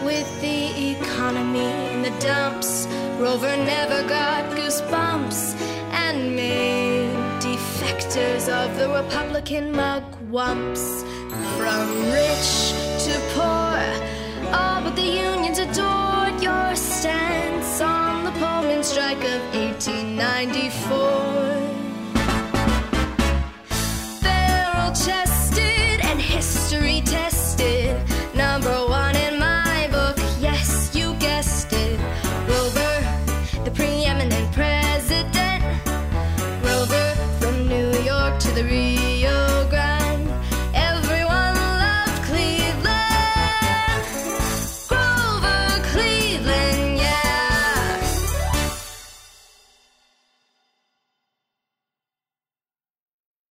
with the economy in the dumps, Rover never got goosebumps and made defectors of the Republican mugwumps. From